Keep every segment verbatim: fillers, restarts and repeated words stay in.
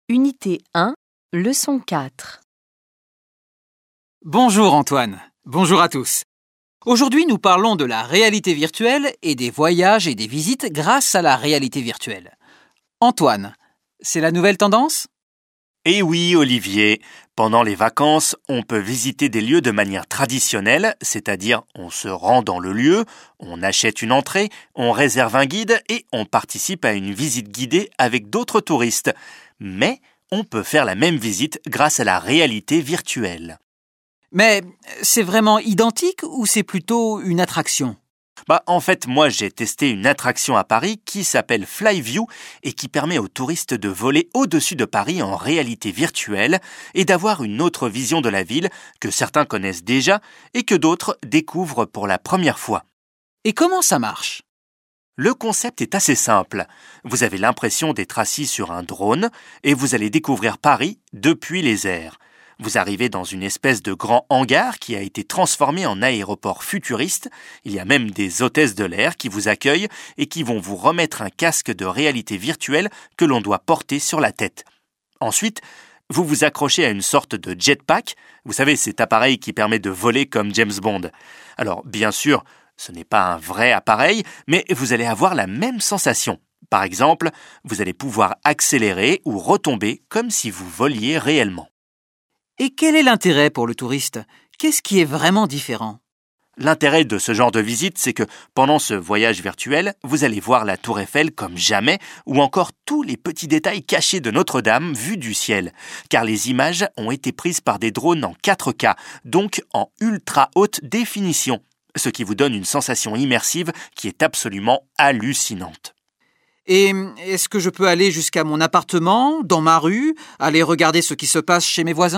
Unité un, leçon quatre. Bonjour Antoine, bonjour à tous. Aujourd'hui, nous parlons de la réalité virtuelle et des voyages et des visites grâce à la réalité virtuelle. Antoine, c'est la nouvelle tendance ? Eh oui, Olivier, pendant les vacances, on peut visiter des lieux de manière traditionnelle, c'est-à-dire on se rend dans le lieu, on achète une entrée, on réserve un guide et on participe à une visite guidée avec d'autres touristes. Mais on peut faire la même visite grâce à la réalité virtuelle. Mais c'est vraiment identique ou c'est plutôt une attraction ? Bah, en fait, moi, j'ai testé une attraction à Paris qui s'appelle Flyview et qui permet aux touristes de voler au-dessus de Paris en réalité virtuelle et d'avoir une autre vision de la ville que certains connaissent déjà et que d'autres découvrent pour la première fois. Et comment ça marche ? Le concept est assez simple. Vous avez l'impression d'être assis sur un drone et vous allez découvrir Paris depuis les airs. Vous arrivez dans une espèce de grand hangar qui a été transformé en aéroport futuriste. Il y a même des hôtesses de l'air qui vous accueillent et qui vont vous remettre un casque de réalité virtuelle que l'on doit porter sur la tête. Ensuite, vous vous accrochez à une sorte de jetpack. Vous savez, cet appareil qui permet de voler comme James Bond. Alors, bien sûr, ce n'est pas un vrai appareil, mais vous allez avoir la même sensation. Par exemple, vous allez pouvoir accélérer ou retomber comme si vous voliez réellement. Et quel est l'intérêt pour le touriste ? Qu'est-ce qui est vraiment différent ? L'intérêt de ce genre de visite, c'est que pendant ce voyage virtuel, vous allez voir la Tour Eiffel comme jamais ou encore tous les petits détails cachés de Notre-Dame vus du ciel. Car les images ont été prises par des drones en quatre K, donc en ultra haute définition, ce qui vous donne une sensation immersive qui est absolument hallucinante. Et est-ce que je peux aller jusqu'à mon appartement, dans ma rue, aller regarder ce qui se passe chez mes voisins ?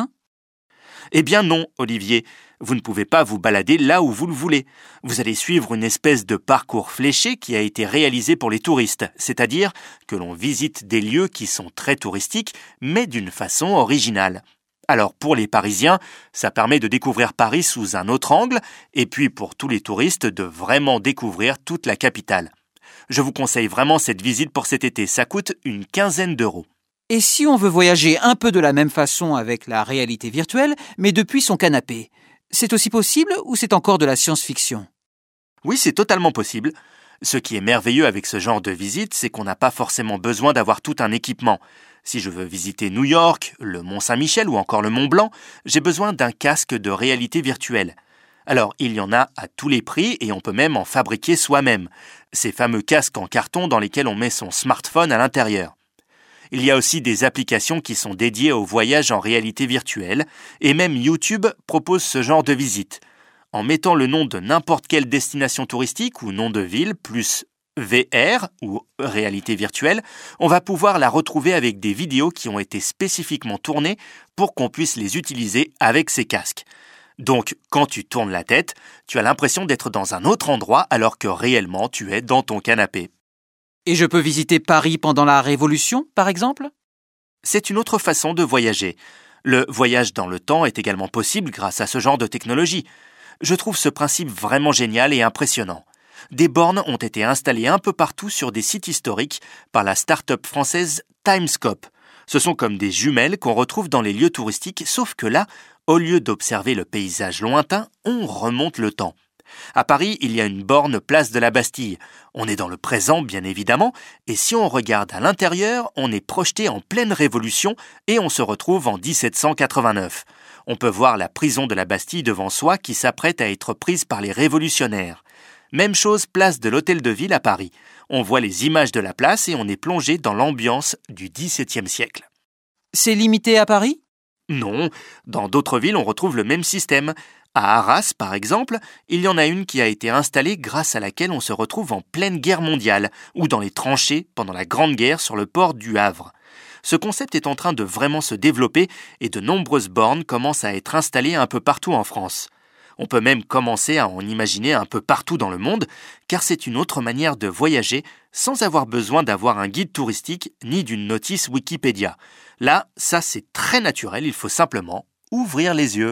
Eh bien non, Olivier, vous ne pouvez pas vous balader là où vous le voulez. Vous allez suivre une espèce de parcours fléché qui a été réalisé pour les touristes, c'est-à-dire que l'on visite des lieux qui sont très touristiques, mais d'une façon originale. Alors pour les Parisiens, ça permet de découvrir Paris sous un autre angle, et puis pour tous les touristes de vraiment découvrir toute la capitale. Je vous conseille vraiment cette visite pour cet été, ça coûte une quinzaine d'euros. Et si on veut voyager un peu de la même façon avec la réalité virtuelle, mais depuis son canapé, c'est aussi possible ou c'est encore de la science-fiction ? Oui, c'est totalement possible. Ce qui est merveilleux avec ce genre de visite, c'est qu'on n'a pas forcément besoin d'avoir tout un équipement. Si je veux visiter New York, le Mont Saint-Michel ou encore le Mont Blanc, j'ai besoin d'un casque de réalité virtuelle. Alors, il y en a à tous les prix et on peut même en fabriquer soi-même. Ces fameux casques en carton dans lesquels on met son smartphone à l'intérieur. Il y a aussi des applications qui sont dédiées au voyage en réalité virtuelle et même YouTube propose ce genre de visite. En mettant le nom de n'importe quelle destination touristique ou nom de ville plus V R ou réalité virtuelle, on va pouvoir la retrouver avec des vidéos qui ont été spécifiquement tournées pour qu'on puisse les utiliser avec ces casques. Donc, quand tu tournes la tête, tu as l'impression d'être dans un autre endroit alors que réellement tu es dans ton canapé. Et je peux visiter Paris pendant la Révolution, par exemple ? C'est une autre façon de voyager. Le voyage dans le temps est également possible grâce à ce genre de technologie. Je trouve ce principe vraiment génial et impressionnant. Des bornes ont été installées un peu partout sur des sites historiques par la start-up française Timescope. Ce sont comme des jumelles qu'on retrouve dans les lieux touristiques, sauf que là, au lieu d'observer le paysage lointain, on remonte le temps. À Paris, il y a une borne place de la Bastille. On est dans le présent, bien évidemment, et si on regarde à l'intérieur, on est projeté en pleine Révolution et on se retrouve en dix-sept cent quatre-vingt-neuf. On peut voir la prison de la Bastille devant soi qui s'apprête à être prise par les révolutionnaires. Même chose place de l'Hôtel de Ville à Paris. On voit les images de la place et on est plongé dans l'ambiance du dix-septième siècle. C'est limité à Paris ? Non, dans d'autres villes, on retrouve le même système. À Arras, par exemple, il y en a une qui a été installée grâce à laquelle on se retrouve en pleine guerre mondiale ou dans les tranchées pendant la Grande Guerre sur le port du Havre. Ce concept est en train de vraiment se développer et de nombreuses bornes commencent à être installées un peu partout en France. On peut même commencer à en imaginer un peu partout dans le monde, car c'est une autre manière de voyager sans avoir besoin d'avoir un guide touristique ni d'une notice Wikipédia. Là, ça c'est très naturel, il faut simplement ouvrir les yeux.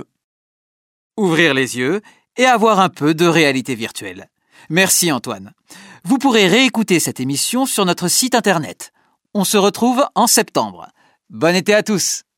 Ouvrir les yeux et avoir un peu de réalité virtuelle. Merci Antoine. Vous pourrez réécouter cette émission sur notre site internet. On se retrouve en septembre. Bon été à tous!